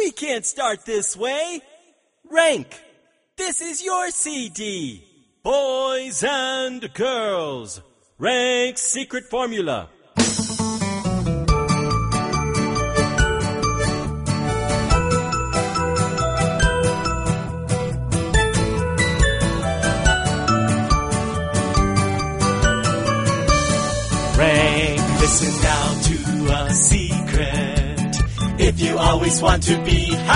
We can't start this way. Rank, this is your CD. Boys and girls, Rank's secret formula. Rank, listen now to a secret. If you always want to be